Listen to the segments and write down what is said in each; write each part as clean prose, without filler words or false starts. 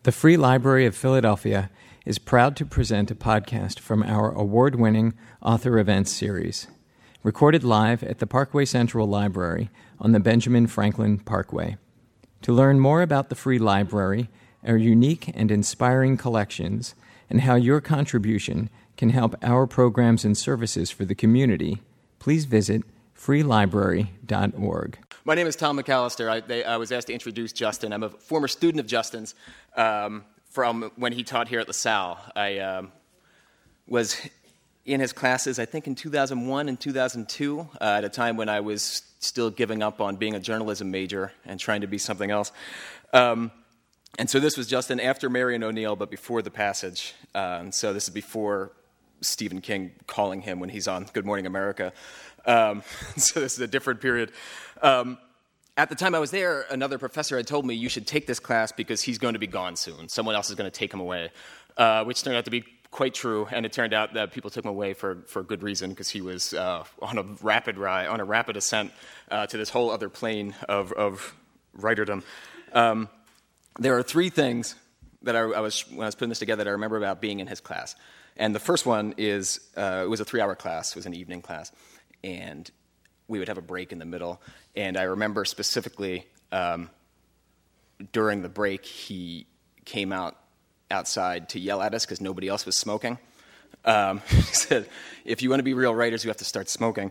The Free Library of Philadelphia is proud to present a podcast from our award-winning Author Events series, recorded live at the Parkway Central Library on the Benjamin Franklin Parkway. To learn more about the Free Library, our unique and inspiring collections, and how your contribution can help our programs and services for the community, please visit freelibrary.org. My name is Tom McAllister. I was asked to introduce Justin. I'm a former student of Justin's from when he taught here at LaSalle. I was in his classes, I think, in 2001 and 2002, at a time when I was still giving up on being a journalism major and trying to be something else. And so this was Justin after Marion O'Neill, but before The Passage. And so this is before Stephen King calling him when he's on Good Morning America. So this is a different period. At the time I was there, another professor had told me, you should take this class because he's going to be gone soon. Someone else is going to take him away, which turned out to be quite true. And it turned out that people took him away for good reason, because he was on a rapid ascent to this whole other plane of writerdom. There are three things that when I was putting this together that I remember about being in his class. And the first one is, it was a 3-hour class. It was an evening class. And we would have a break in the middle. And I remember specifically during the break, he came outside to yell at us because nobody else was smoking. He said, if you want to be real writers, you have to start smoking.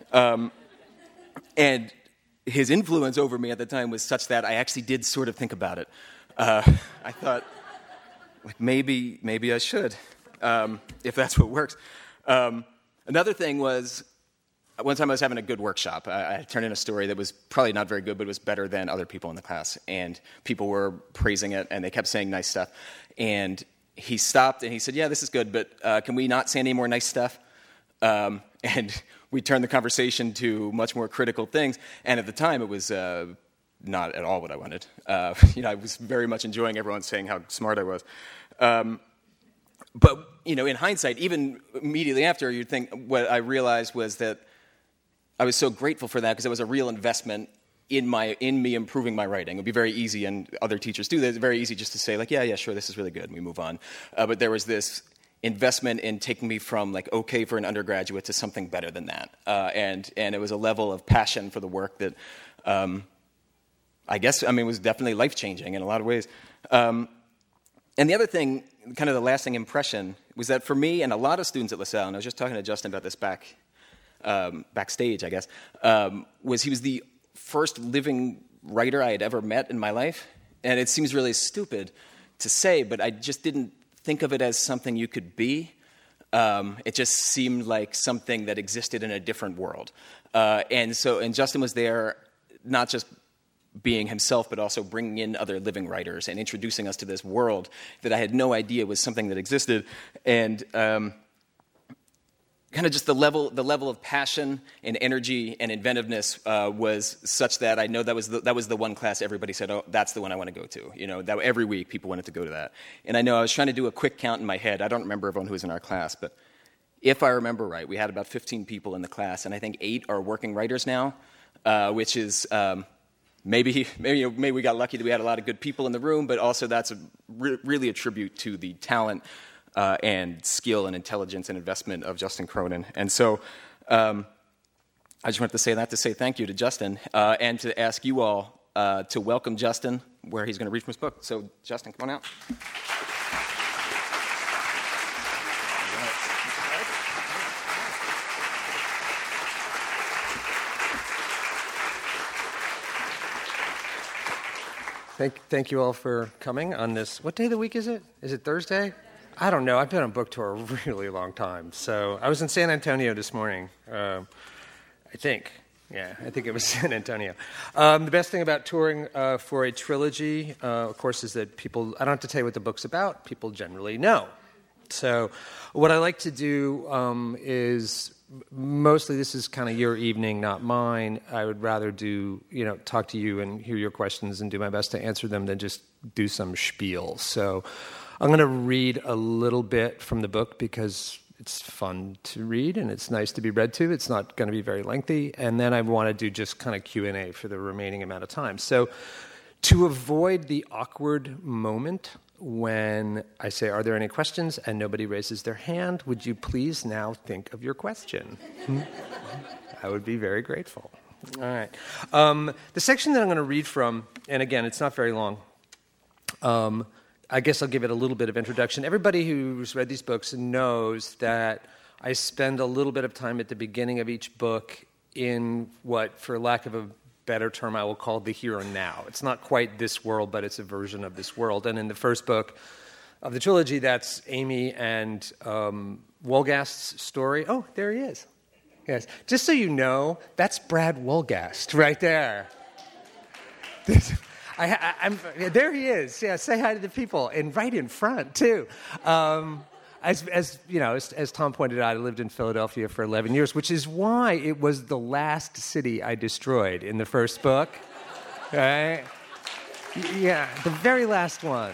And his influence over me at the time was such that I actually did sort of think about it. I thought, like, maybe I should, if that's what works. Another thing was, one time I was having a good workshop. I turned in a story that was probably not very good, but it was better than other people in the class. And people were praising it, and they kept saying nice stuff. And he stopped, and he said, yeah, this is good, but can we not say any more nice stuff? And we turned the conversation to much more critical things. And at the time, it was not at all what I wanted. I was very much enjoying everyone saying how smart I was. But, in hindsight, even immediately after, you'd think what I realized was that I was so grateful for that because it was a real investment in me improving my writing. It would be very easy, and other teachers do that. It's very easy just to say, like, yeah, sure, this is really good, and we move on. But there was this investment in taking me from, like, okay for an undergraduate to something better than that. And it was a level of passion for the work that was definitely life-changing in a lot of ways. And the other thing, kind of the lasting impression, was that for me and a lot of students at LaSalle, and I was just talking to Justin about this backstage, I guess, was he was the first living writer I had ever met in my life. And it seems really stupid to say, but I just didn't think of it as something you could be. It just seemed like something that existed in a different world. And Justin was there, not just being himself, but also bringing in other living writers and introducing us to this world that I had no idea was something that existed. And kind of just the level of passion and energy and inventiveness was such that I know that was the one class everybody said, oh, that's the one I want to go to. That every week people wanted to go to that. And I know I was trying to do a quick count in my head. I don't remember everyone who was in our class, but if I remember right, we had about 15 people in the class, and I think 8 are working writers now, which is maybe we got lucky that we had a lot of good people in the room, but also that's really a tribute to the talent and skill and intelligence and investment of Justin Cronin. And so I just wanted to say that to say thank you to Justin and to ask you all to welcome Justin where he's going to read from his book. So, Justin, come on out. Thank you all for coming on this. What day of the week is it? Is it Thursday? I don't know. I've been on book tour a really long time. So I was in San Antonio this morning, I think. Yeah, I think it was San Antonio. The best thing about touring for a trilogy, of course, is that people, I don't have to tell you what the book's about. People generally know. So what I like to do is, mostly this is kind of your evening, not mine. I would rather talk to you and hear your questions and do my best to answer them than just do some spiel. So I'm going to read a little bit from the book because it's fun to read and it's nice to be read to. It's not going to be very lengthy. And then I want to do just kind of Q&A for the remaining amount of time. So to avoid the awkward moment when I say, are there any questions, and nobody raises their hand, would you please now think of your question? I would be very grateful. All right. The section that I'm going to read from, and again, it's not very long, I guess I'll give it a little bit of introduction. Everybody who's read these books knows that I spend a little bit of time at the beginning of each book in what, for lack of a better term, I will call the here and now. It's not quite this world, but it's a version of this world. And in the first book of the trilogy, that's Amy and Wolgast's story. Oh, there he is. Yes. Just so you know, that's Brad Wolgast right there. There he is. Yeah, say hi to the people, and right in front too. As you know, as Tom pointed out, I lived in Philadelphia for 11 years, which is why it was the last city I destroyed in the first book. Right? Yeah, the very last one.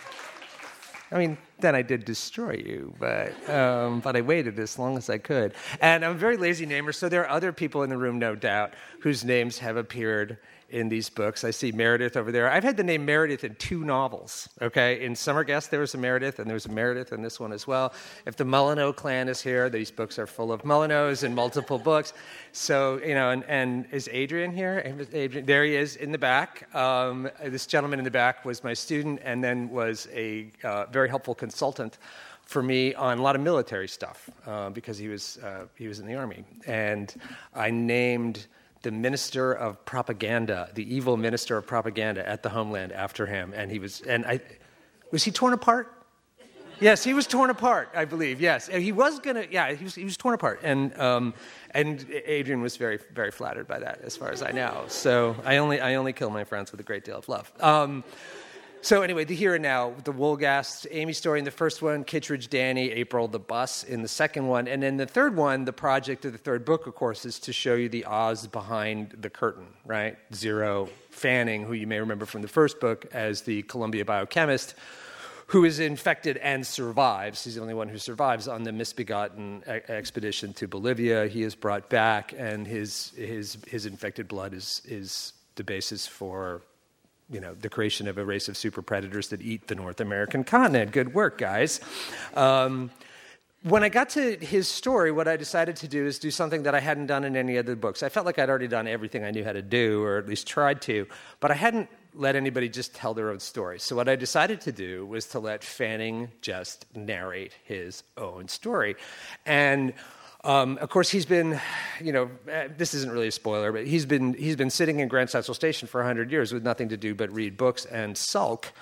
I mean, then I did destroy you, but I waited as long as I could. And I'm a very lazy namer, so there are other people in the room, no doubt, whose names have appeared in these books. I see Meredith over there. I've had the name Meredith in 2 novels, okay? In Summer Guest, there was a Meredith, and there's a Meredith in this one as well. If the Molyneux clan is here, these books are full of Molyneux in multiple books. So, you know, and is Adrian here? Adrian, there he is in the back. This gentleman in the back was my student and then was a very helpful consultant for me on a lot of military stuff because he was in the Army. And I named the minister of propaganda, the evil minister of propaganda at the Homeland after him. And was he torn apart? Yes, he was torn apart, I believe, yes. And he was torn apart. And Adrian was very, very flattered by that, as far as I know. So I only kill my friends with a great deal of love. So anyway, the here and now, the Wolgast, Amy story in the first one, Kittredge, Danny, April, the bus in the second one. And then the third one, the project of the third book, of course, is to show you the Oz behind the curtain, right? Zero Fanning, who you may remember from the first book as the Columbia biochemist, who is infected and survives. He's the only one who survives on the misbegotten expedition to Bolivia. He is brought back, and his infected blood is the basis for, you know, the creation of a race of super predators that eat the North American continent. Good work, guys. When I got to his story, what I decided to do is do something that I hadn't done in any other books. I felt like I'd already done everything I knew how to do, or at least tried to, but I hadn't let anybody just tell their own story. So what I decided to do was to let Fanning just narrate his own story. And of course, he's been, you know, this isn't really a spoiler, but he's been sitting in Grand Central Station for 100 years with nothing to do but read books and sulk.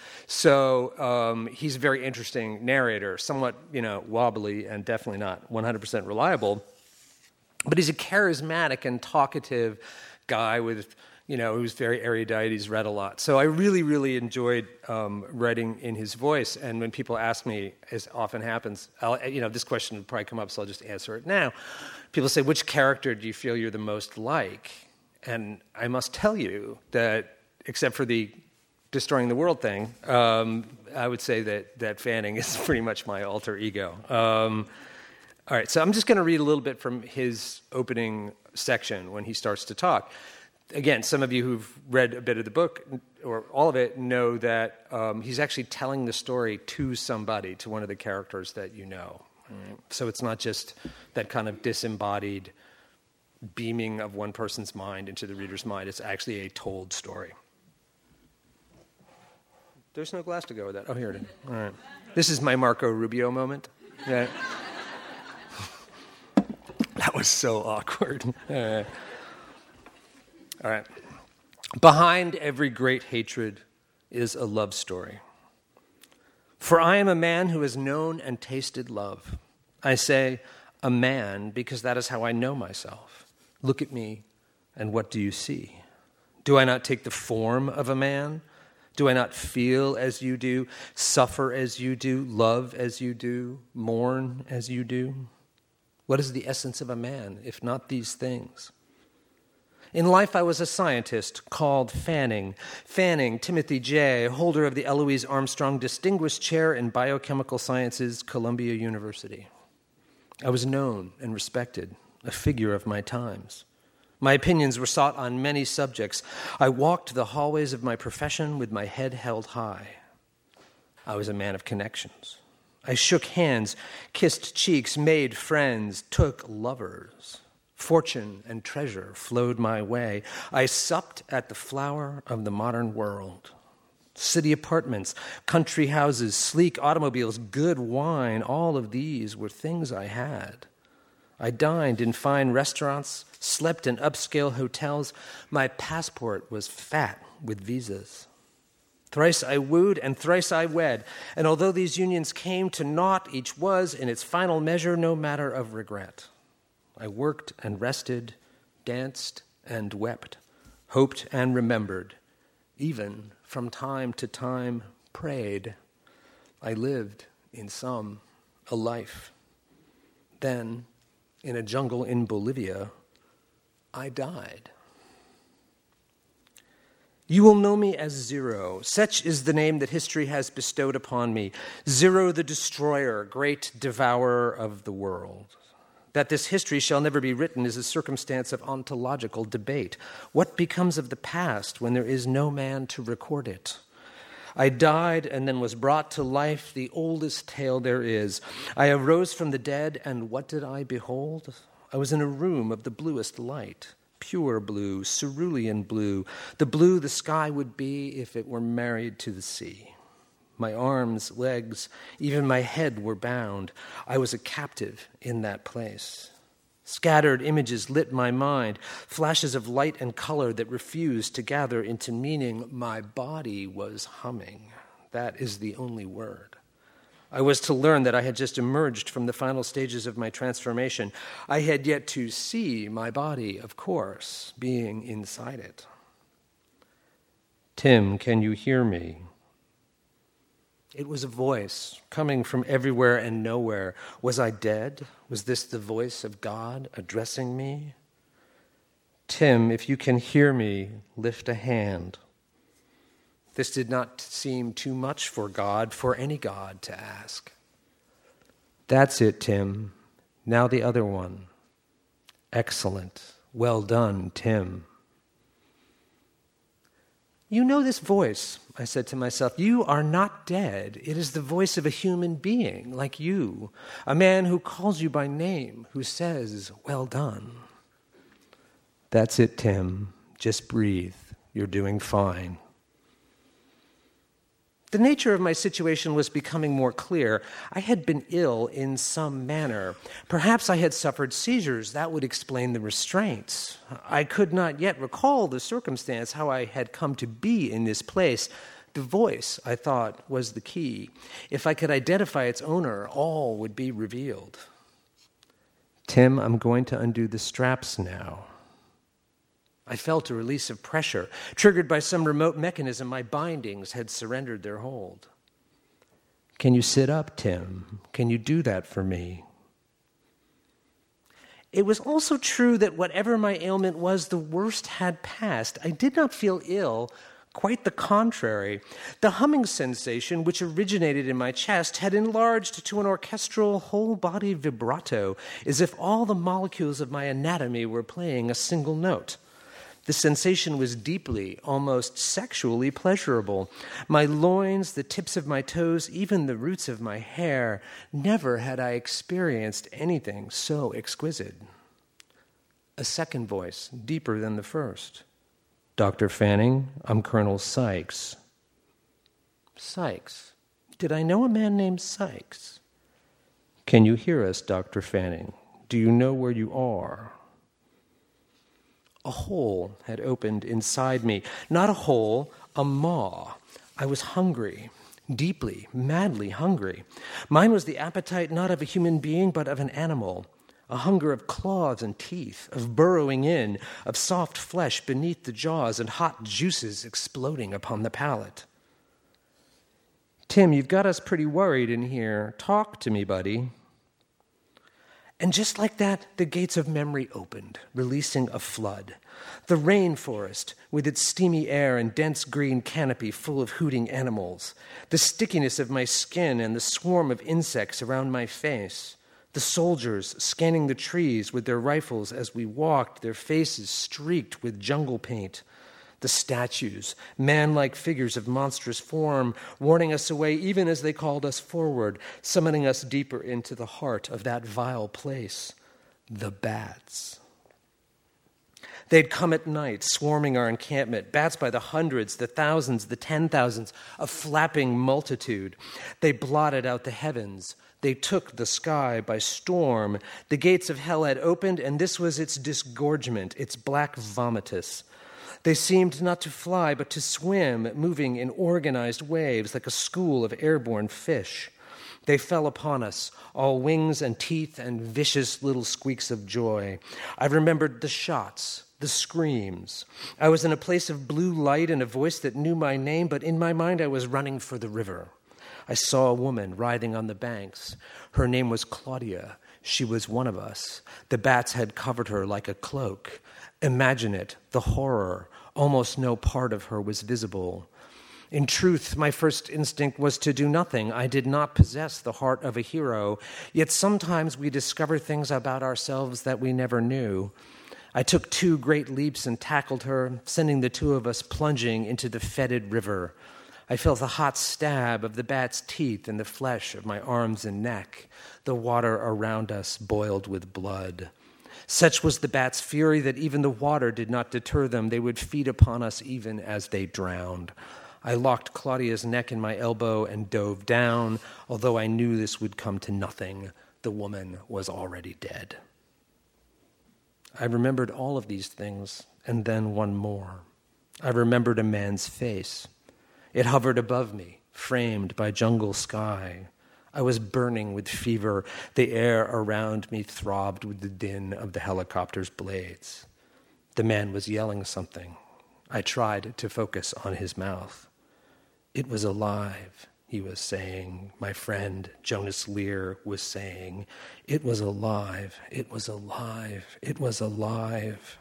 So he's a very interesting narrator, somewhat, you know, wobbly and definitely not 100% reliable. But he's a charismatic and talkative guy with, you know, who's very erudite. He's read a lot. So I really, really enjoyed writing in his voice. And when people ask me, as often happens, this question will probably come up, so I'll just answer it now. People say, which character do you feel you're the most like? And I must tell you that, except for the destroying the world thing, I would say that Fanning is pretty much my alter ego. All right, so I'm just going to read a little bit from his opening section when he starts to talk. Again, some of you who've read a bit of the book, or all of it, know that he's actually telling the story to somebody, to one of the characters that you know. Right? So it's not just that kind of disembodied beaming of one person's mind into the reader's mind. It's actually a told story. There's no glass to go with that. Oh, here it is. All right. This is my Marco Rubio moment. Yeah. That was so awkward. All right. Behind every great hatred is a love story. For I am a man who has known and tasted love. I say a man because that is how I know myself. Look at me, and what do you see? Do I not take the form of a man? Do I not feel as you do, suffer as you do, love as you do, mourn as you do? What is the essence of a man, if not these things? In life, I was a scientist called Fanning. Fanning, Timothy J., holder of the Eloise Armstrong Distinguished Chair in Biochemical Sciences, Columbia University. I was known and respected, a figure of my times. My opinions were sought on many subjects. I walked the hallways of my profession with my head held high. I was a man of connections. I shook hands, kissed cheeks, made friends, took lovers. Fortune and treasure flowed my way. I supped at the flower of the modern world. City apartments, country houses, sleek automobiles, good wine, all of these were things I had. I dined in fine restaurants, slept in upscale hotels. My passport was fat with visas. Thrice I wooed and thrice I wed, and although these unions came to naught, each was, in its final measure, no matter of regret. I worked and rested, danced and wept, hoped and remembered, even from time to time prayed. I lived, in sum, a life. Then, in a jungle in Bolivia, I died. You will know me as Zero. Such is the name that history has bestowed upon me. Zero the destroyer, great devourer of the world. That this history shall never be written is a circumstance of ontological debate. What becomes of the past when there is no man to record it? I died and then was brought to life, the oldest tale there is. I arose from the dead, and what did I behold? I was in a room of the bluest light, pure blue, cerulean blue, the blue the sky would be if it were married to the sea. My arms, legs, even my head were bound. I was a captive in that place. Scattered images lit my mind, flashes of light and color that refused to gather into meaning. My body was humming. That is the only word. I was to learn that I had just emerged from the final stages of my transformation. I had yet to see my body, of course, being inside it. Tim, can you hear me? It was a voice coming from everywhere and nowhere. Was I dead? Was this the voice of God addressing me? Tim, if you can hear me, lift a hand. This did not seem too much for God, for any God, to ask. That's it, Tim. Now the other one. Excellent. Well done, Tim. You know this voice, I said to myself. You are not dead. It is the voice of a human being like you, a man who calls you by name, who says, well done. That's it, Tim. Just breathe. You're doing fine. The nature of my situation was becoming more clear. I had been ill in some manner. Perhaps I had suffered seizures. That would explain the restraints. I could not yet recall the circumstance, how I had come to be in this place. The voice, I thought, was the key. If I could identify its owner, all would be revealed. Tim, I'm going to undo the straps now. I felt a release of pressure. Triggered by some remote mechanism, my bindings had surrendered their hold. Can you sit up, Tim? Can you do that for me? It was also true that whatever my ailment was, the worst had passed. I did not feel ill. Quite the contrary. The humming sensation, which originated in my chest, had enlarged to an orchestral whole-body vibrato, as if all the molecules of my anatomy were playing a single note. The sensation was deeply, almost sexually pleasurable. My loins, the tips of my toes, even the roots of my hair, never had I experienced anything so exquisite. A second voice, deeper than the first. Dr. Fanning, I'm Colonel Sykes. Sykes? Did I know a man named Sykes? Can you hear us, Dr. Fanning? Do you know where you are? A hole had opened inside me. Not a hole, a maw. I was hungry, deeply, madly hungry. Mine was the appetite not of a human being, but of an animal. A hunger of claws and teeth, of burrowing in, of soft flesh beneath the jaws and hot juices exploding upon the palate. Tim, you've got us pretty worried in here. Talk to me, buddy. And just like that, the gates of memory opened, releasing a flood. The rainforest, with its steamy air and dense green canopy full of hooting animals. The stickiness of my skin and the swarm of insects around my face. The soldiers scanning the trees with their rifles as we walked, their faces streaked with jungle paint. The statues, man-like figures of monstrous form, warning us away even as they called us forward, summoning us deeper into the heart of that vile place, the bats. They'd come at night, swarming our encampment, bats by the hundreds, the thousands, the 10,000s, a flapping multitude. They blotted out the heavens. They took the sky by storm. The gates of hell had opened, and this was its disgorgement, its black vomitus. They seemed not to fly, but to swim, moving in organized waves like a school of airborne fish. They fell upon us, all wings and teeth and vicious little squeaks of joy. I remembered the shots, the screams. I was in a place of blue light and a voice that knew my name, but in my mind I was running for the river. I saw a woman writhing on the banks. Her name was Claudia. She was one of us. The bats had covered her like a cloak. Imagine it, the horror. Almost no part of her was visible. In truth, my first instinct was to do nothing. I did not possess the heart of a hero, yet sometimes we discover things about ourselves that we never knew. I took 2 great leaps and tackled her, sending the 2 of us plunging into the fetid river. I felt the hot stab of the bat's teeth in the flesh of my arms and neck. The water around us boiled with blood. Such was the bat's fury that even the water did not deter them. They would feed upon us even as they drowned. I locked Claudia's neck in my elbow and dove down, although I knew this would come to nothing. The woman was already dead. I remembered all of these things, and then one more. I remembered a man's face. It hovered above me, framed by jungle sky. I was burning with fever. The air around me throbbed with the din of the helicopter's blades. The man was yelling something. I tried to focus on his mouth. It was alive, he was saying. My friend Jonas Lear was saying, it was alive, it was alive, it was alive.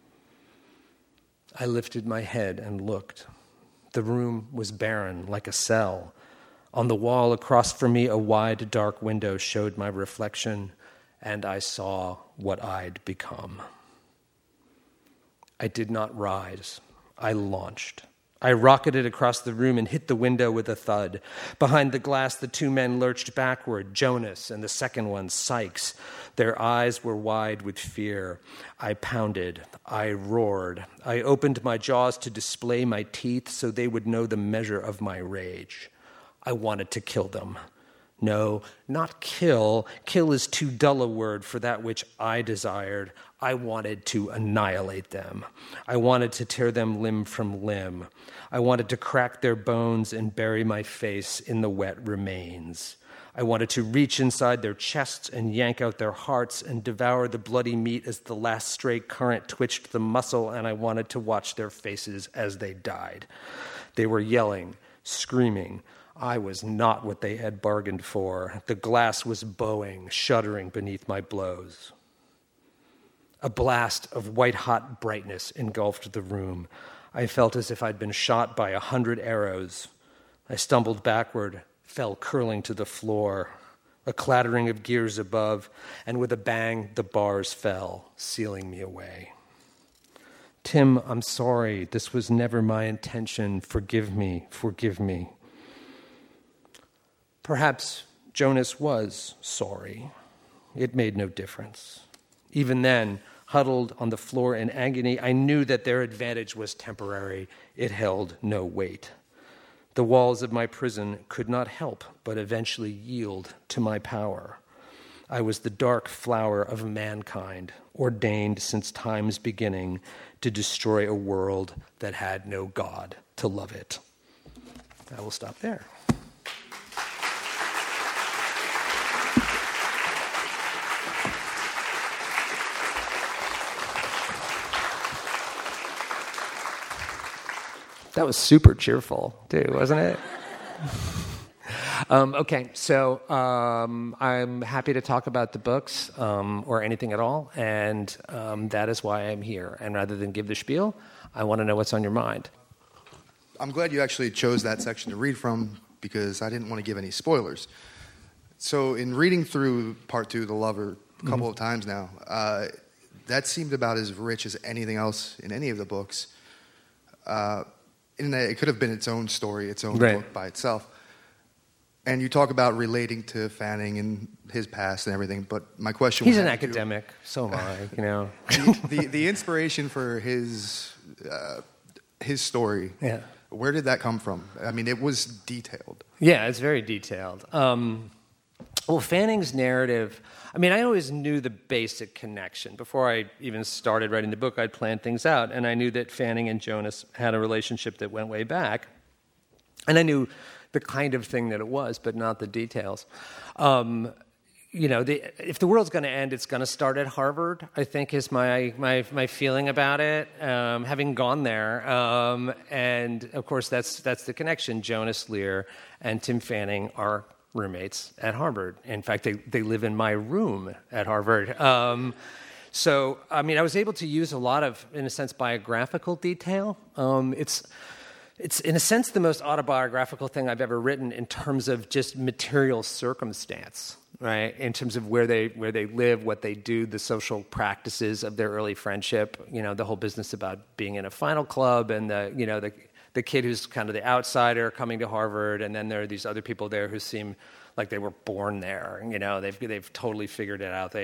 I lifted my head and looked. The room was barren, like a cell. On the wall across from me, a wide, dark window showed my reflection, and I saw what I'd become. I did not rise. I launched. I rocketed across the room and hit the window with a thud. Behind the glass, the 2 men lurched backward, Jonas and the second one, Sykes. Their eyes were wide with fear. I pounded. I roared. I opened my jaws to display my teeth so they would know the measure of my rage. I wanted to kill them. No, not kill. Kill is too dull a word for that which I desired. I wanted to annihilate them. I wanted to tear them limb from limb. I wanted to crack their bones and bury my face in the wet remains. I wanted to reach inside their chests and yank out their hearts and devour the bloody meat as the last stray current twitched the muscle, and I wanted to watch their faces as they died. They were yelling, screaming. I was not what they had bargained for. The glass was bowing, shuddering beneath my blows. A blast of white-hot brightness engulfed the room. I felt as if I'd been shot by 100 arrows. I stumbled backward, fell curling to the floor. A clattering of gears above, and with a bang, the bars fell, sealing me away. Tim, I'm sorry. This was never my intention. Forgive me. Forgive me. Perhaps Jonas was sorry. It made no difference. Even then, huddled on the floor in agony, I knew that their advantage was temporary. It held no weight. The walls of my prison could not help but eventually yield to my power. I was the dark flower of mankind, ordained since time's beginning to destroy a world that had no God to love it. I will stop there. That was super cheerful, too, wasn't it? Okay, so I'm happy to talk about the books or anything at all, and that is why I'm here. And rather than give the spiel, I want to know what's on your mind. I'm glad you actually chose that section to read from because I didn't want to give any spoilers. So in reading through Part 2, The Lover, a couple of times now, that seemed about as rich as anything else in any of the books. it could have been its own story, its own Right. book by itself. And you talk about relating to Fanning and his past and everything, but my question He's was... an academic, so am I, you know. The inspiration for his story, Yeah. where did that come from? I mean, it was detailed. Yeah, it's very detailed. Well, Fanning's narrative, I mean, I always knew the basic connection. Before I even started writing the book, I'd planned things out, and I knew that Fanning and Jonas had a relationship that went way back. And I knew the kind of thing that it was, but not the details. You know, if the world's going to end, it's going to start at Harvard, I think is my feeling about it, having gone there. And, of course, that's the connection. Jonas Lear and Tim Fanning are roommates at Harvard. In fact, they live in my room at Harvard. So, I mean, I was able to use a lot of, in a sense, biographical detail. It's, in a sense, the most autobiographical thing I've ever written in terms of just material circumstance, right? In terms of where they live, what they do, the social practices of their early friendship, you know, the whole business about being in a final club and the kid who's kind of the outsider coming to Harvard, and then there are these other people there who seem like they were born there. You know, they've totally figured it out.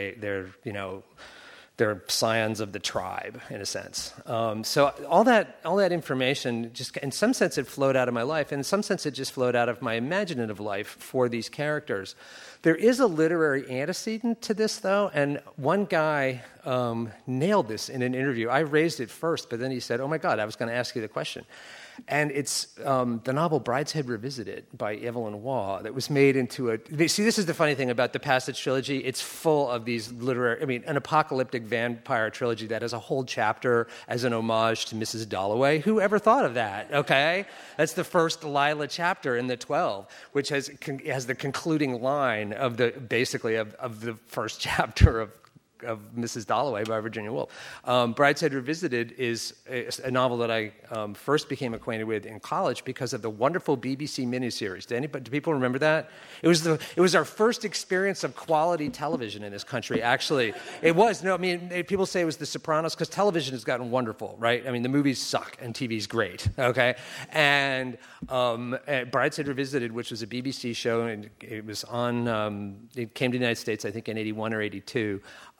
They're scions of the tribe, in a sense. So all that information, just in some sense, it flowed out of my life. In some sense, it just flowed out of my imaginative life for these characters. There is a literary antecedent to this, though, and one guy nailed this in an interview. I raised it first, but then he said, "Oh my God, I was going to ask you the question." And it's the novel Brideshead Revisited by Evelyn Waugh that was made into a... See, this is the funny thing about the Passage trilogy. It's full of these an apocalyptic vampire trilogy that has a whole chapter as an homage to Mrs. Dalloway. Who ever thought of that, okay? That's the first Delilah chapter in the 12, which has the concluding line of the first chapter of Mrs. Dalloway by Virginia Woolf. Brideshead Revisited is a novel that I first became acquainted with in college because of the wonderful BBC miniseries. Do people remember that? It was our first experience of quality television in this country, actually. It was. No, I mean, people say it was The Sopranos because television has gotten wonderful, right? I mean, the movies suck and TV's great, okay? And Brideshead Revisited, which was a BBC show, and it was on, it came to the United States, I think, in 81 or 82.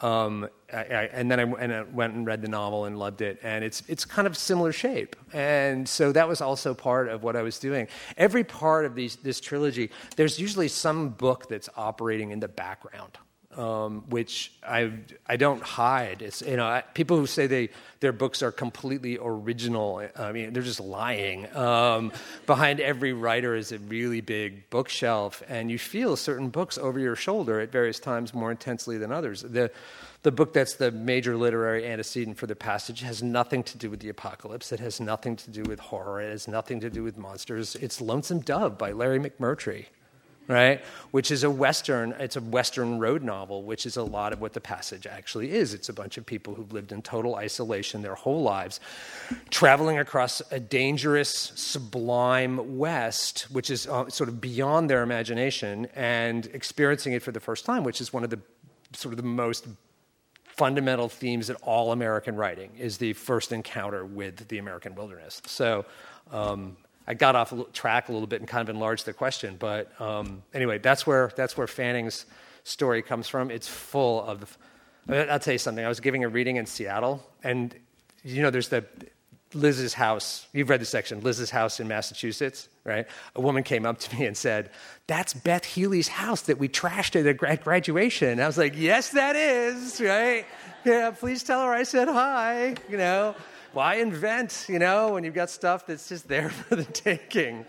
And then I went and read the novel and loved it, and it's kind of similar shape, and so that was also part of what I was doing. Every part of this trilogy, there's usually some book that's operating in the background, which I don't hide. It's, you know, people who say their books are completely original, I mean, they're just lying. Behind every writer is a really big bookshelf, and you feel certain books over your shoulder at various times more intensely than others. The book that's the major literary antecedent for The Passage has nothing to do with the apocalypse. It has nothing to do with horror. It has nothing to do with monsters. It's Lonesome Dove by Larry McMurtry, right? Which is it's a Western road novel, which is a lot of what The Passage actually is. It's a bunch of people who've lived in total isolation their whole lives, traveling across a dangerous, sublime West, which is sort of beyond their imagination, and experiencing it for the first time, which is one of the sort of the most fundamental themes in all American writing, is the first encounter with the American wilderness. So I got off track a little bit and kind of enlarged the question, but anyway, that's where Fanning's story comes from. It's full of... I'll tell you something. I was giving a reading in Seattle, and you know, there's the Liz's house. You've read the section, Liz's house in Massachusetts, right? A woman came up to me and said, "That's Beth Healy's house that we trashed at graduation." And I was like, "Yes, that is," right? Yeah, please tell her I said hi, you know. Why invent, you know, when you've got stuff that's just there for the taking?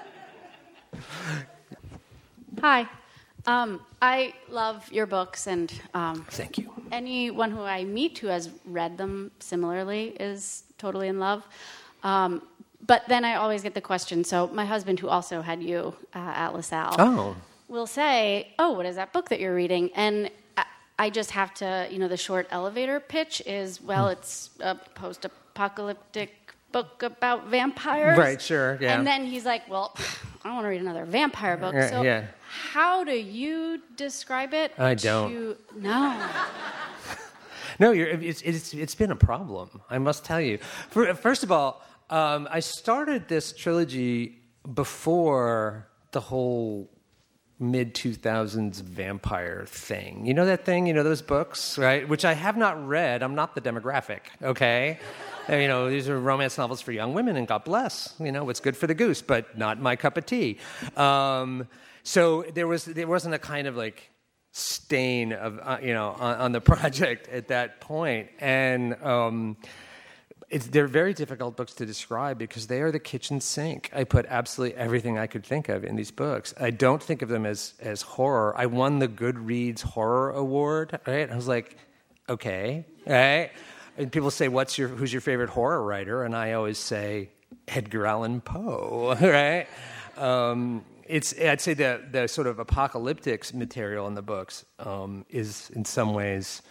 Hi. I love your books, and Thank you. anyone who I meet who has read them similarly is totally in love. But then I always get the question, so my husband, who also had you at LaSalle, will say, "Oh, what is that book that you're reading?" And I just have to, you know, the short elevator pitch is, well, it's a post-apocalyptic book about vampires. Right, sure, yeah. And then he's like, "Well, I don't want to read another vampire book." So yeah. how do you describe it? I don't. No. No, it's been a problem, I must tell you. First of all, I started this trilogy before the whole mid-2000s vampire thing. You know that thing? You know those books, right? Which I have not read. I'm not the demographic, okay? And, these are romance novels for young women, and God bless. What's good for the goose, but not my cup of tea. So there wasn't a kind of like stain of on the project at that point, and they're very difficult books to describe because they are the kitchen sink. I put absolutely everything I could think of in these books. I don't think of them as horror. I won the Goodreads Horror Award, right? I was like, okay, right? And people say, who's your favorite horror writer? And I always say Edgar Allan Poe, right? I'd say the sort of apocalyptic material in the books is in some ways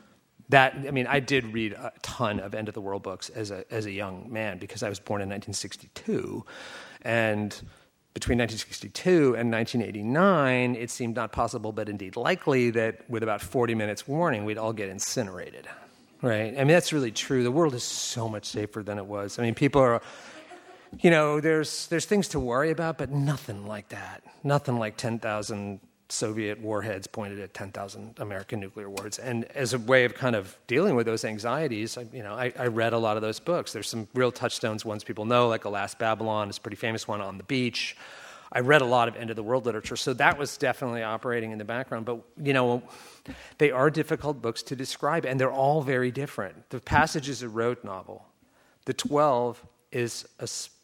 I did read a ton of End of the World books as a young man because I was born in 1962, and between 1962 and 1989, it seemed not possible, but indeed likely, that with about 40 minutes warning, we'd all get incinerated, right? That's really true. The world is so much safer than it was. People are, there's things to worry about, but nothing like that. Nothing like 10,000 Soviet warheads pointed at 10,000 American nuclear warheads. And as a way of kind of dealing with those anxieties, I read a lot of those books. There's some real touchstones, ones people know, like Alas, Babylon is a pretty famous one, On the Beach. I read a lot of end-of-the-world literature, so that was definitely operating in the background. But, they are difficult books to describe, and they're all very different. The Passage is a road novel. The 12 is a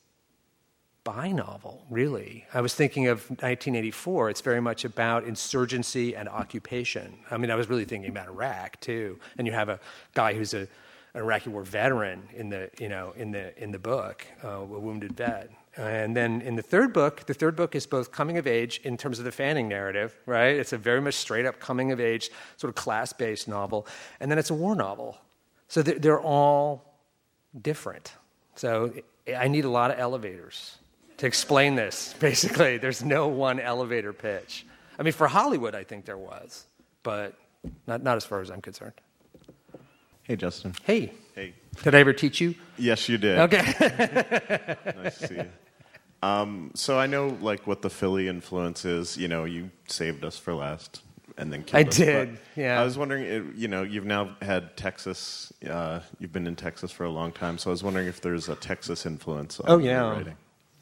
spy novel, really. I was thinking of 1984. It's very much about insurgency and occupation. I was really thinking about Iraq too. And you have a guy who's an Iraqi war veteran in the book, a wounded vet. And then in the third book is both coming of age in terms of the Fanning narrative, right? It's a very much straight up coming of age, sort of class-based novel. And then it's a war novel. So they're all different. So I need a lot of elevators to explain this, basically. There's no one elevator pitch. For Hollywood, I think there was, but not as far as I'm concerned. Hey, Justin. Hey. Hey. Did I ever teach you? Yes, you did. Okay. Nice to see you. So I know, what the Philly influence is. You saved us for last and then killed us. I did, yeah. I was wondering, you've now had Texas. You've been in Texas for a long time, so I was wondering if there's a Texas influence on your writing.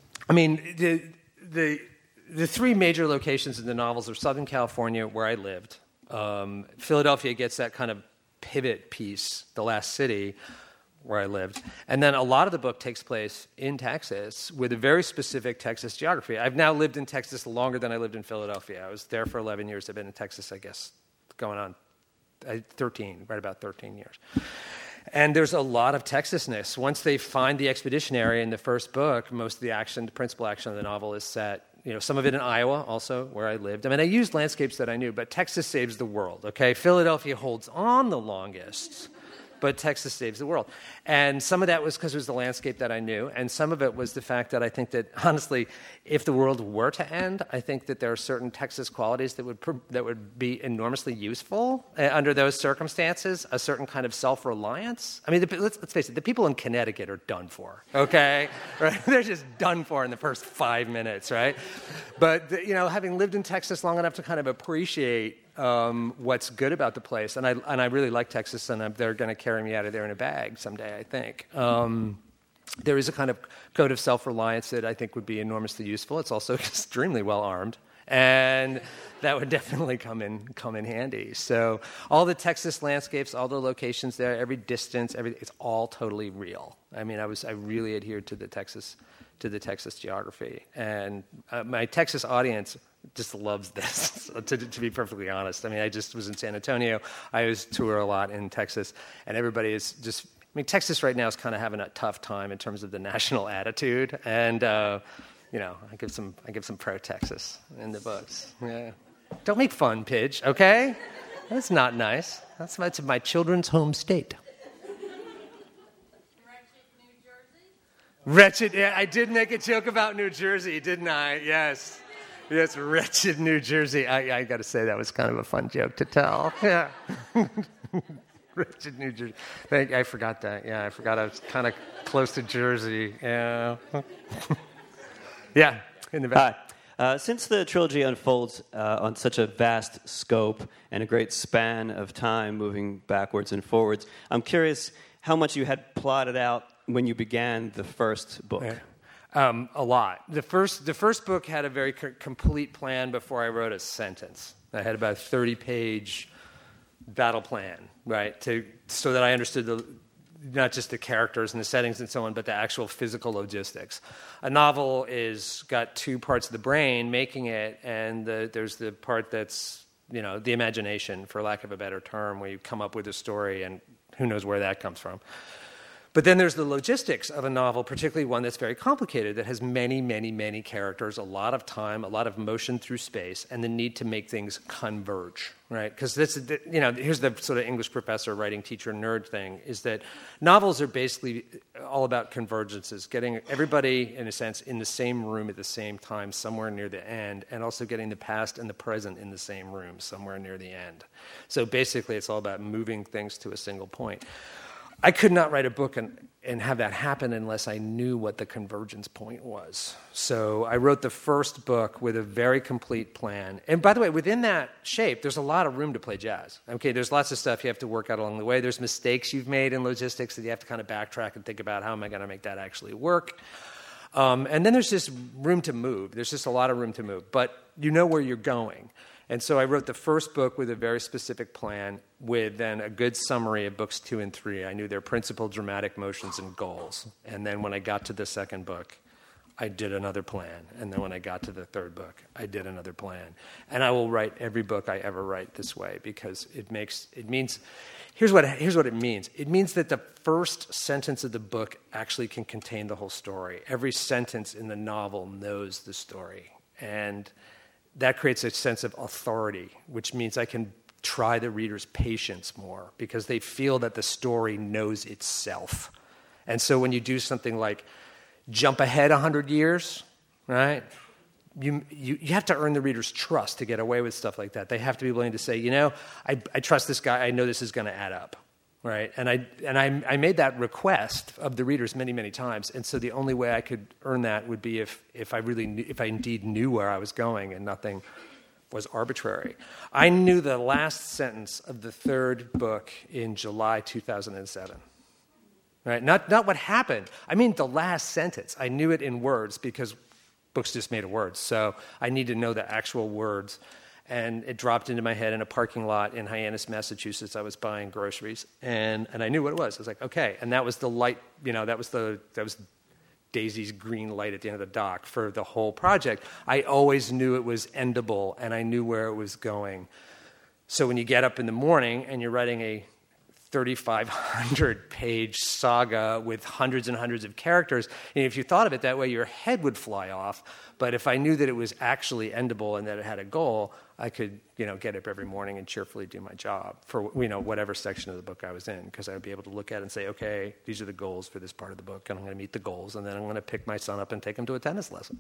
The three major locations in the novels are Southern California, where I lived. Philadelphia gets that kind of pivot piece, the last city where I lived. And then a lot of the book takes place in Texas with a very specific Texas geography. I've now lived in Texas longer than I lived in Philadelphia. I was there for 11 years. I've been in Texas, I guess, going on 13, right about 13 years. And there's a lot of Texasness. Once they find the expedition area in the first book, most of the principal action of the novel is set, some of it in Iowa also, where I lived. I used landscapes that I knew, but Texas saves the world, okay? Philadelphia holds on the longest, but Texas saves the world. And some of that was because it was the landscape that I knew, and some of it was the fact that I think that, honestly, if the world were to end, I think that there are certain Texas qualities that would be enormously useful under those circumstances, a certain kind of self-reliance. Let's face it, the people in Connecticut are done for, okay? Right? They're just done for in the first 5 minutes, right? But, having lived in Texas long enough to kind of appreciate what's good about the place, and I really like Texas, and they're going to carry me out of there in a bag someday, I think. There is a kind of code of self-reliance that I think would be enormously useful. It's also extremely well armed, and that would definitely come in handy. So all the Texas landscapes, all the locations there, every distance, it's all totally real. I really adhered to the Texas geography, and my Texas audience just loves this, to be perfectly honest. I just was in San Antonio. I always tour a lot in Texas, and everybody is just... Texas right now is kind of having a tough time in terms of the national attitude, and I give some pro-Texas in the books. Yeah. Don't make fun, Pidge, okay? That's not nice. That's my children's home state. Wretched, yeah, I did make a joke about New Jersey, didn't I? Yes. Yes, wretched New Jersey. I got to say, that was kind of a fun joke to tell. Yeah. Richard, New Jersey. I forgot that. Yeah, I forgot I was kind of close to Jersey. Yeah. Yeah, in the back. Hi. Since the trilogy unfolds on such a vast scope and a great span of time moving backwards and forwards, I'm curious how much you had plotted out when you began the first book. A lot. The first book had a very complete plan before I wrote a sentence. I had about a 30-page battle plan, right, so that I understood not just the characters and the settings and so on, but the actual physical logistics. A novel is got two parts of the brain making it, and there's the part that's, the imagination, for lack of a better term, where you come up with a story and who knows where that comes from. But then there's the logistics of a novel, particularly one that's very complicated, that has many, many, many characters, a lot of time, a lot of motion through space, and the need to make things converge, right? Because here's the sort of English professor, writing teacher, nerd thing, is that novels are basically all about convergences, getting everybody, in a sense, in the same room at the same time, somewhere near the end, and also getting the past and the present in the same room, somewhere near the end. So basically, it's all about moving things to a single point. I could not write a book and have that happen unless I knew what the convergence point was. So I wrote the first book with a very complete plan. And by the way, within that shape, there's a lot of room to play jazz. Okay, there's lots of stuff you have to work out along the way. There's mistakes you've made in logistics that you have to kind of backtrack and think about, how am I going to make that actually work? And then there's just room to move. There's just a lot of room to move. But you know where you're going. And so I wrote the first book with a very specific plan, with then a good summary of books 2 and 3. I knew their principal dramatic motions and goals. And then when I got to the second book, I did another plan. And then when I got to the third book, I did another plan. And I will write every book I ever write this way, because here's what it means. It means that the first sentence of the book actually can contain the whole story. Every sentence in the novel knows the story. And that creates a sense of authority, which means I can try the reader's patience more, because they feel that the story knows itself. And so when you do something like jump ahead 100 years, right, you have to earn the reader's trust to get away with stuff like that. They have to be willing to say, I trust this guy, I know this is going to add up. Right, and I made that request of the readers many, many times, and so the only way I could earn that would be if I indeed knew where I was going and nothing was arbitrary. I knew the last sentence of the third book in July 2007. Right, not what happened. I mean the last sentence. I knew it in words, because books just made of words, so I need to know the actual words. And it dropped into my head in a parking lot in Hyannis, Massachusetts. I was buying groceries, and I knew what it was. I was like, okay. And that was the light, that was Daisy's green light at the end of the dock for the whole project. I always knew it was endable, and I knew where it was going. So when you get up in the morning and you're writing a 3,500-page saga with hundreds and hundreds of characters, and if you thought of it that way, your head would fly off. But if I knew that it was actually endable and that it had a goal, I could, get up every morning and cheerfully do my job for, whatever section of the book I was in, because I would be able to look at it and say, okay, these are the goals for this part of the book, and I'm going to meet the goals, and then I'm going to pick my son up and take him to a tennis lesson.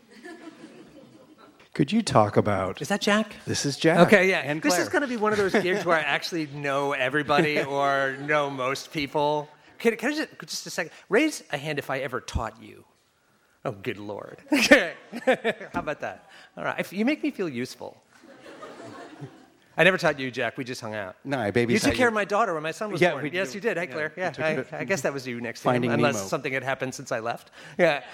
Could you talk about... Is that Jack? This is Jack. Okay, yeah. And this Claire. is going to be one of those gigs where I actually know everybody or know most people. Can I just a second? Raise a hand if I ever taught you. Oh, good Lord. Okay. How about that? All right. You make me feel useful. I never taught you, Jack. We just hung out. No, I babysat you. took care of my daughter when my son was born. Yes, you did. Hey, Claire. Yeah, I guess that was you next to him, unless Nemo. Something had happened since I left. Yeah.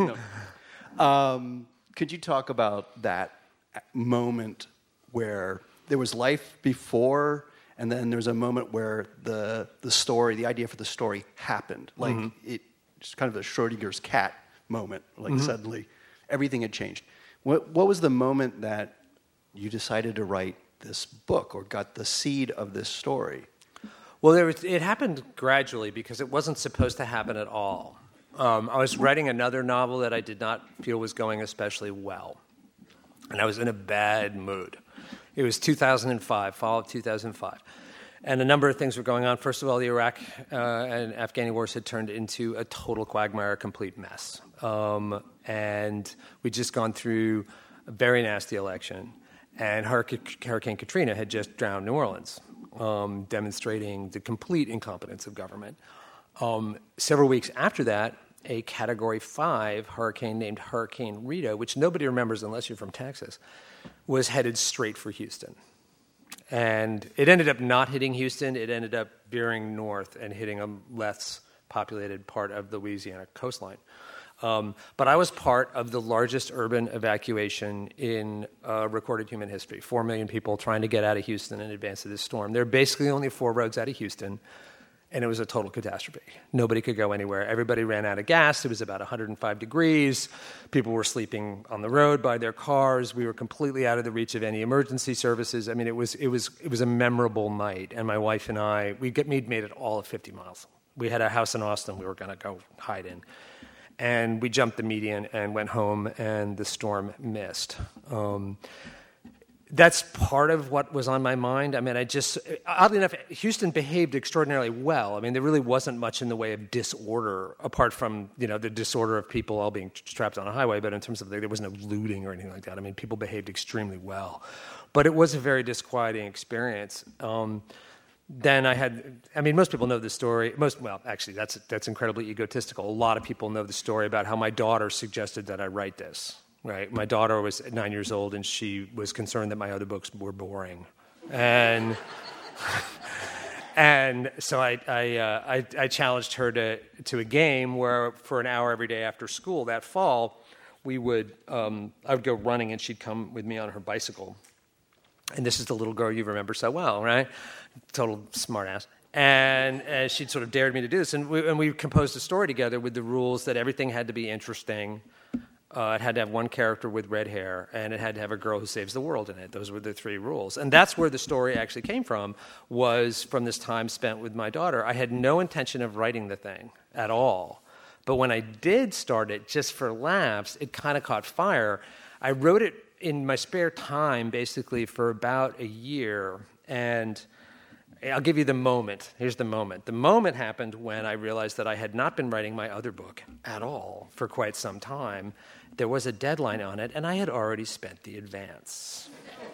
No. Could you talk about that moment where there was life before, and then there was a moment where the story, the idea for the story happened? Like it, just kind of a Schrodinger's cat moment. Like suddenly everything had changed. What was the moment that you decided to write this book or got the seed of this story? Well, it happened gradually because it wasn't supposed to happen at all. I was writing another novel that I did not feel was going especially well. And I was in a bad mood. It was 2005, fall of 2005. And a number of things were going on. First of all, the Iraq and Afghani wars had turned into a total quagmire, a complete mess. And we'd just gone through a very nasty election. And Hurricane Katrina had just drowned New Orleans. demonstrating the complete incompetence of government. Several weeks after that, a Category 5 hurricane named Hurricane Rita, which nobody remembers unless you're from Texas, was headed straight for Houston. And it ended up not hitting Houston. It ended up veering north and hitting a less populated part of the Louisiana coastline. But I was part of the largest urban evacuation in recorded human history. 4 million people trying to get out of Houston in advance of this storm. There are basically only 4 roads out of Houston, and it was a total catastrophe. Nobody could go anywhere. Everybody ran out of gas. It was about 105 degrees. People were sleeping on the road by their cars. We were completely out of the reach of any emergency services. I mean, it was a memorable night. And my wife and I, we made it all of 50 miles. We had a house in Austin we were going to go hide in. And we jumped the median and went home, and the storm missed. That's part of what was on my mind. I mean, oddly enough, Houston behaved extraordinarily well. I mean, there really wasn't much in the way of disorder, apart from, the disorder of people all being trapped on a highway, but in terms of, there was no looting or anything like that. I mean, people behaved extremely well. But it was a very disquieting experience. Then most people know the story. Actually, that's incredibly egotistical. A lot of people know the story about how my daughter suggested that I write this. Right, my daughter was 9 years old, and she was concerned that my other books were boring, and so I challenged her to a game where for an hour every day after school that fall, I would go running, and she'd come with me on her bicycle, and this is the little girl you remember so well, right? Total smartass. And she'd sort of dared me to do this, and we composed a story together with the rules that everything had to be interesting. It had to have one character with red hair, and it had to have a girl who saves the world in it. Those were the 3 rules. And that's where the story actually came from, was from this time spent with my daughter. I had no intention of writing the thing at all. But when I did start it, just for laughs, it kind of caught fire. I wrote it in my spare time, basically, for about a year. And I'll give you the moment. Here's the moment. The moment happened when I realized that I had not been writing my other book at all for quite some time. There was a deadline on it, and I had already spent the advance.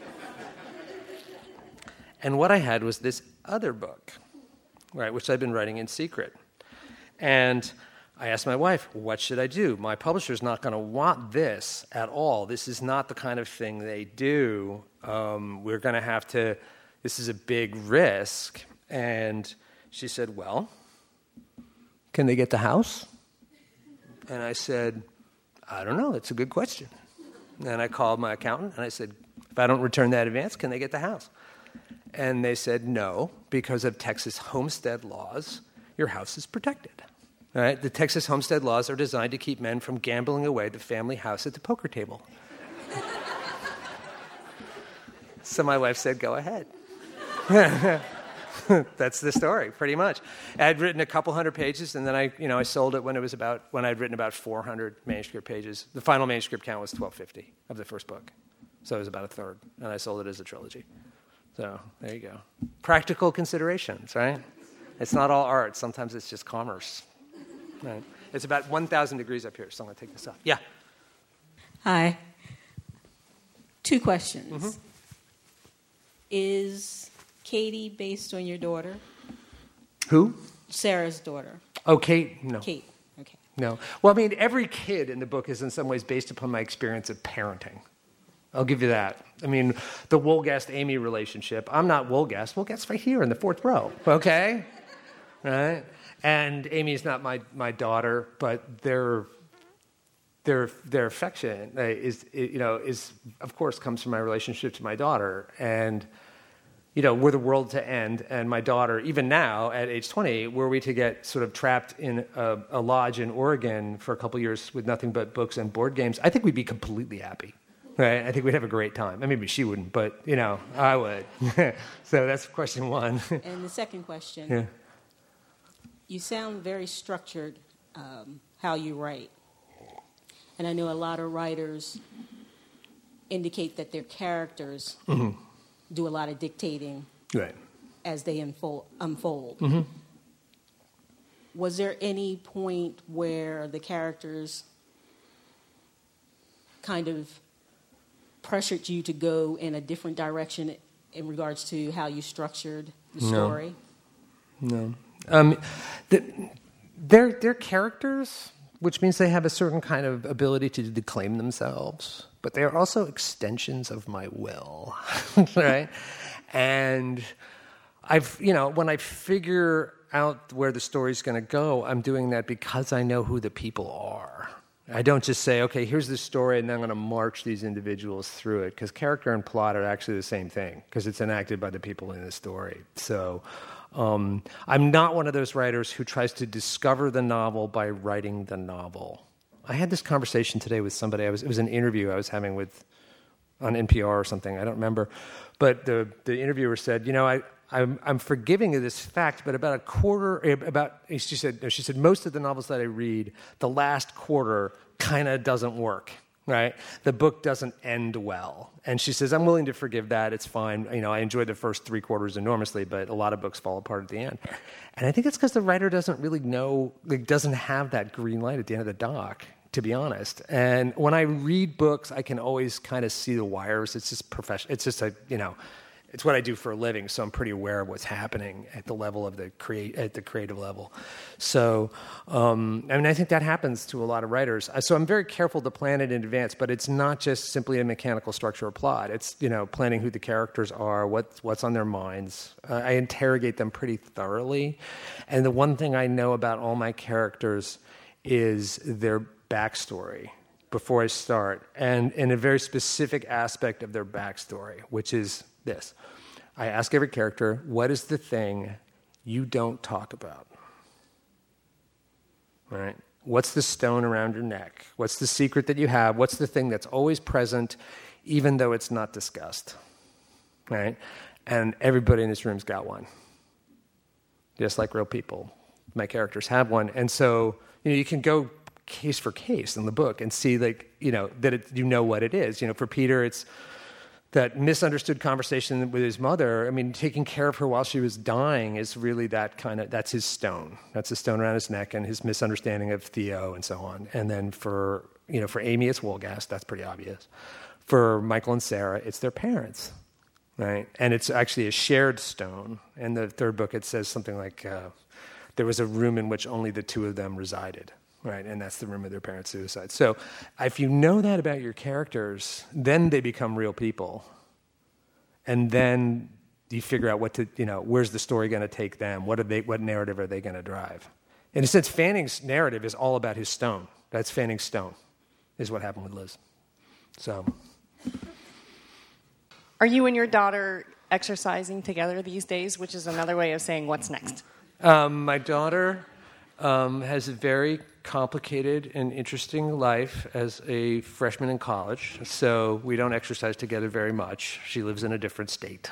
And what I had was this other book, right, which I'd been writing in secret. And I asked my wife, what should I do? My publisher's not going to want this at all. This is not the kind of thing they do. We're going to have to... This is a big risk. And she said, well, can they get the house? And I said, I don't know. That's a good question. And I called my accountant, and I said, if I don't return that advance, can they get the house? And they said, no, because of Texas homestead laws, your house is protected. All right? The Texas homestead laws are designed to keep men from gambling away the family house at the poker table. So my wife said, go ahead. That's the story, pretty much. I had written a couple hundred pages, and then I sold it when I'd written about 400 manuscript pages. The final manuscript count was 1,250 of the first book, so it was about a third, and I sold it as a trilogy. So there you go. Practical considerations, right? It's not all art. Sometimes it's just commerce. Right. It's about 1,000 degrees up here, so I'm going to take this off. Yeah. Hi. 2 questions. Mm-hmm. Is Katie based on your daughter? Who? Sarah's daughter. Oh, Kate? No. Kate, okay. No. Well, I mean, every kid in the book is in some ways based upon my experience of parenting. I'll give you that. I mean, the Wolgast-Amy relationship, I'm not Wolgast. Wolgast's right here in the 4th row, okay? Right? And Amy's not my daughter, but their affection is of course comes from my relationship to my daughter. And were the world to end, and my daughter, even now at age 20, were we to get sort of trapped in a lodge in Oregon for a couple years with nothing but books and board games, I think we'd be completely happy. Right? I think we'd have a great time. And maybe she wouldn't, but I would. So that's question 1. And the second question. Yeah. You sound very structured how you write. And I know a lot of writers indicate that their characters do a lot of dictating as they unfold. Mm-hmm. Was there any point where the characters kind of pressured you to go in a different direction in regards to how you structured the story? No. They're characters, which means they have a certain kind of ability to declaim themselves, but they are also extensions of my will, right? And when I figure out where the story's going to go, I'm doing that because I know who the people are. I don't just say, okay, here's the story, and then I'm going to march these individuals through it, because character and plot are actually the same thing, because it's enacted by the people in the story. So I'm not one of those writers who tries to discover the novel by writing the novel. I had this conversation today with somebody. It was an interview I was having on NPR or something. I don't remember. But the interviewer said, I'm forgiving of this fact, but she said most of the novels that I read, the last quarter kind of doesn't work, right? The book doesn't end well. And she says, I'm willing to forgive that. It's fine. I enjoyed the first 3 quarters enormously, but a lot of books fall apart at the end. And I think it's because the writer doesn't really know, doesn't have that green light at the end of the dock, to be honest. And when I read books, I can always kind of see the wires. It's just professional. It's just it's what I do for a living, so I'm pretty aware of what's happening at the level of the creative level. So, I think that happens to a lot of writers. So I'm very careful to plan it in advance, but it's not just simply a mechanical structure or plot. It's, planning who the characters are, what's on their minds. I interrogate them pretty thoroughly. And the one thing I know about all my characters is their backstory before I start, and in a very specific aspect of their backstory, which is this. I ask every character, what is the thing you don't talk about? All right? What's the stone around your neck? What's the secret that you have? What's the thing that's always present, even though it's not discussed? Right? And everybody in this room's got one. Just like real people. My characters have one. And so, you can go case for case in the book and see, that what it is. For Peter, it's that misunderstood conversation with his mother. Taking care of her while she was dying is really that's his stone. That's the stone around his neck, and his misunderstanding of Theo and so on. And then for Amy, it's Wolgast. That's pretty obvious. For Michael and Sarah, it's their parents, right? And it's actually a shared stone. In the third book, it says something like, there was a room in which only the two of them resided. Right, and that's the room of their parents' suicide. So if you know that about your characters, then they become real people. And then you figure out where's the story going to take them? What narrative are they going to drive? In a sense, Fanning's narrative is all about his stone. That's Fanning's stone, is what happened with Liz. So. Are you and your daughter exercising together these days, which is another way of saying what's next? My daughter has a very complicated and interesting life as a freshman in college, so we don't exercise together very much. She lives in a different state.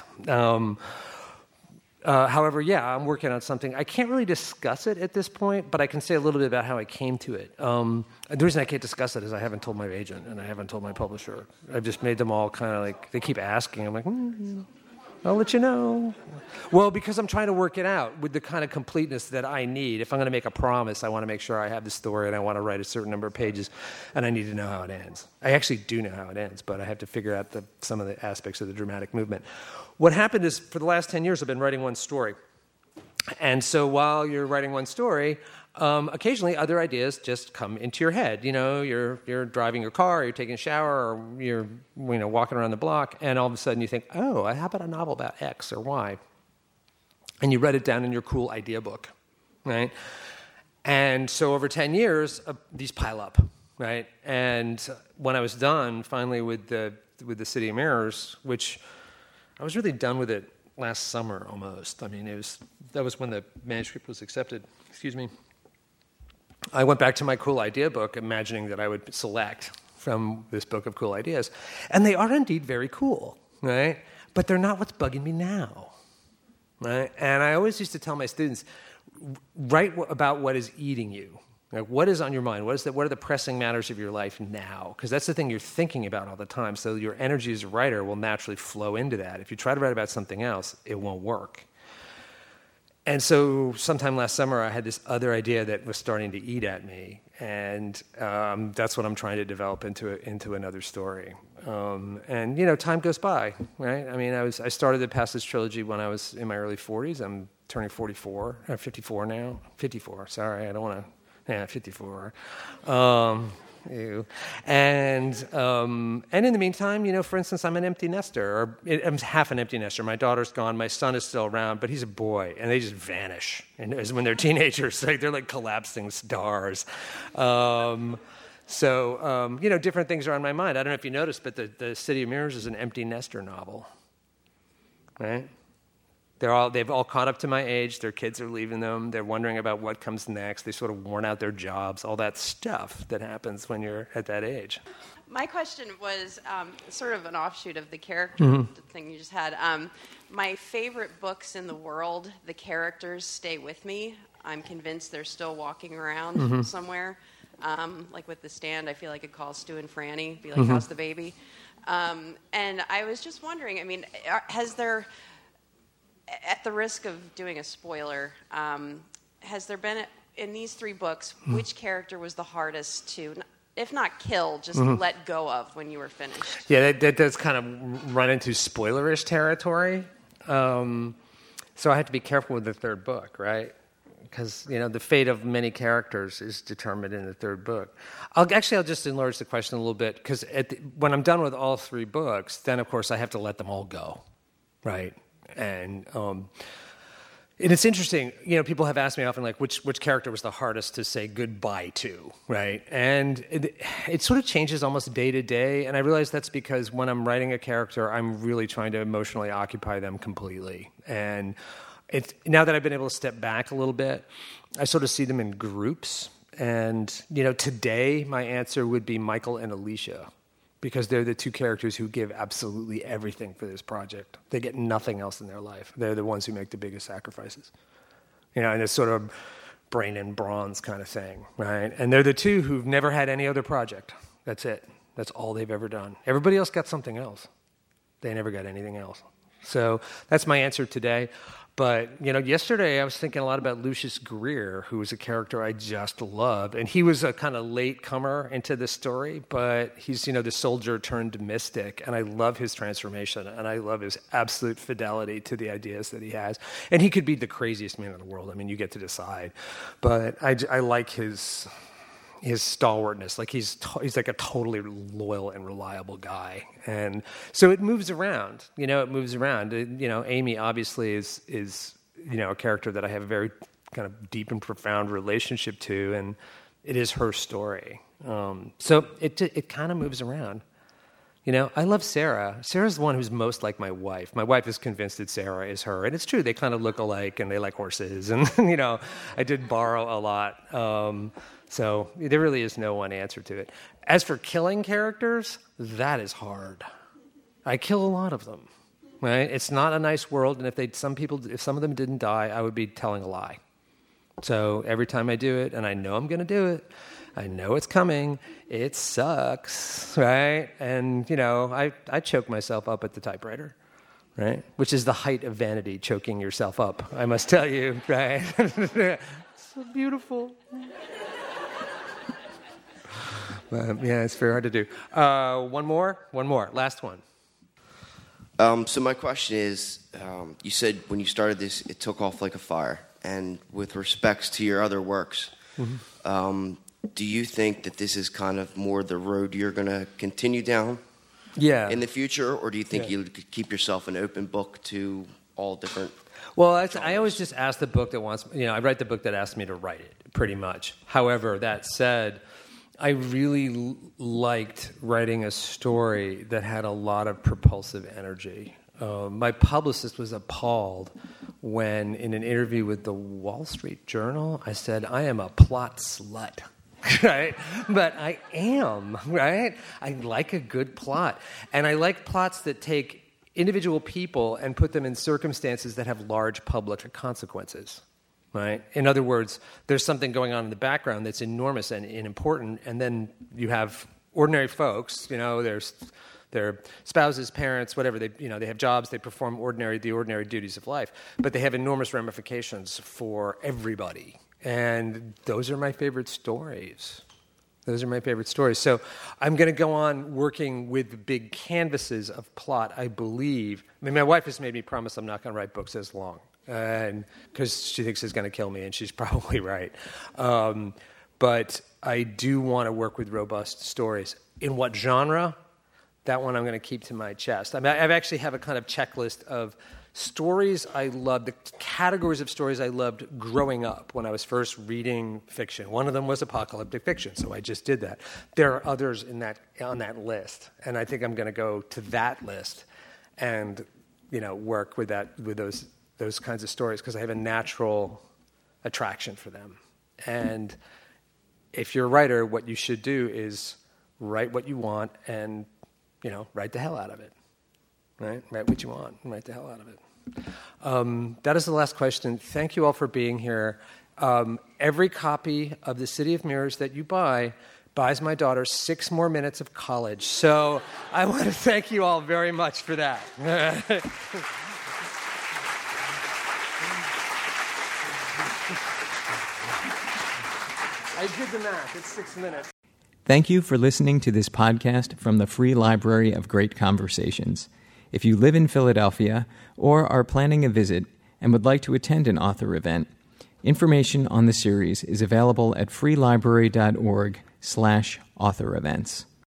However, I'm working on something. I can't really discuss it at this point, but I can say a little bit about how I came to it. The reason I can't discuss it is I haven't told my agent and I haven't told my publisher. I've just made them all kind of they keep asking. I'm like, I'll let you know. Well, because I'm trying to work it out with the kind of completeness that I need. If I'm going to make a promise, I want to make sure I have the story and I want to write a certain number of pages, and I need to know how it ends. I actually do know how it ends, but I have to figure out some of the aspects of the dramatic movement. What happened is, for the last 10 years, I've been writing one story. And so while you're writing one story, occasionally other ideas just come into your head. You're driving your car, or you're taking a shower, or you're walking around the block, and all of a sudden you think, how about a novel about X or Y? And you write it down in your cool idea book, right? And so over 10 years, these pile up, right? And when I was done, finally, with the City of Mirrors, which I was really done with it last summer almost. That was when the manuscript was accepted. Excuse me. I went back to my cool idea book, imagining that I would select from this book of cool ideas. And they are indeed very cool, right? But they're not what's bugging me now, right? And I always used to tell my students, write about what is eating you. Like, what is on your mind? What are the pressing matters of your life now? Because that's the thing you're thinking about all the time. So your energy as a writer will naturally flow into that. If you try to write about something else, it won't work. And so sometime last summer, I had this other idea that was starting to eat at me, and that's what I'm trying to develop into another story. And time goes by, right? I mean, I started the Passage trilogy when I was in my early 40s. I'm turning 54 now. 54. Sorry, I don't want to. Yeah, 54. Ew. And in the meantime, for instance, I'm an empty nester, I'm half an empty nester. My daughter's gone, my son is still around, but he's a boy, and they just vanish. And when they're teenagers, they're like collapsing stars. So different things are on my mind. I don't know if you noticed, but the City of Mirrors is an empty nester novel, right? They've all caught up to my age. Their kids are leaving them. They're wondering about what comes next. They sort of worn out their jobs, all that stuff that happens when you're at that age. My question was sort of an offshoot of the character thing you just had. My favorite books in the world, the characters stay with me. I'm convinced they're still walking around somewhere. Like with The Stand, I feel like it calls Stu and Franny, be like, how's the baby? And I was just wondering, I mean, has there... At the risk of doing a spoiler, has there been, in these 3 books, which character was the hardest to, if not kill, just let go of when you were finished? Yeah, that does kind of run into spoilerish territory. So I have to be careful with the 3rd book, right? Because, the fate of many characters is determined in the 3rd book. I'll just enlarge the question a little bit, because when I'm done with all 3 books, then, of course, I have to let them all go, right? And it's interesting, people have asked me often, like, which character was the hardest to say goodbye to, right? And it sort of changes almost day to day, and I realize that's because when I'm writing a character, I'm really trying to emotionally occupy them completely. And now that I've been able to step back a little bit, I sort of see them in groups. And, today my answer would be Michael and Alicia, because they're the 2 characters who give absolutely everything for this project. They get nothing else in their life. They're the ones who make the biggest sacrifices. And it's sort of brain and bronze kind of thing, right? And they're the 2 who've never had any other project. That's it. That's all they've ever done. Everybody else got something else. They never got anything else. So that's my answer today. But, yesterday I was thinking a lot about Lucius Greer, who was a character I just loved. And he was a kind of late comer into the story, but he's, the soldier turned mystic. And I love his transformation, and I love his absolute fidelity to the ideas that he has. And he could be the craziest man in the world. I mean, you get to decide. But I like his stalwartness. Like he's like a totally loyal and reliable guy. And so it moves around, it moves around. Amy obviously is a character that I have a very kind of deep and profound relationship to, and it is her story. So it kind of moves around. I love Sarah. Sarah's the one who's most like my wife. My wife is convinced that Sarah is her, and it's true. They kind of look alike, and they like horses, and I did borrow a lot. So there really is no one answer to it. As for killing characters, that is hard. I kill a lot of them, right? It's not a nice world, and if some of them didn't die, I would be telling a lie. So every time I do it, and I know I'm going to do it, I know it's coming, it sucks, right? And, I choke myself up at the typewriter, right? Which is the height of vanity, choking yourself up, I must tell you, right? So beautiful. Yeah, it's very hard to do. One more, last one. So my question is, you said when you started this, it took off like a fire. And with respects to your other works, do you think that this is kind of more the road you're going to continue down in the future? Or do you think you could keep yourself an open book to all different... Well, I always just ask the book that wants... I write the book that asks me to write it, pretty much. However, that said... I really liked writing a story that had a lot of propulsive energy. My publicist was appalled when, in an interview with the Wall Street Journal, I said, I am a plot slut, right? But I am, right? I like a good plot. And I like plots that take individual people and put them in circumstances that have large public consequences. Right? In other words, there's something going on in the background that's enormous and important, and then you have ordinary folks, there's their spouses, parents, whatever, they have jobs, they perform the ordinary duties of life, but they have enormous ramifications for everybody. And those are my favorite stories. Those are my favorite stories. So I'm going to go on working with big canvases of plot, I believe. I mean, my wife has made me promise I'm not going to write books as long, and because she thinks it's going to kill me, and she's probably right. But I do want to work with robust stories. In what genre? That one I'm going to keep to my chest. I mean, I actually have a kind of checklist of stories I loved, the categories of stories I loved growing up when I was first reading fiction. One of them was apocalyptic fiction, so I just did that. There are others on that list, and I think I'm going to go to that list and work with those kinds of stories because I have a natural attraction for them. And if you're a writer, what you should do is write what you want and write the hell out of it. Right? Write what you want and write the hell out of it. That is the last question. Thank you all for being here. Every copy of The City of Mirrors that you buys my daughter 6 more minutes of college. So I want to thank you all very much for that. I did the math. It's 6 minutes. Thank you for listening to this podcast from the Free Library of Great Conversations. If you live in Philadelphia or are planning a visit and would like to attend an author event, information on the series is available at freelibrary.org/author events.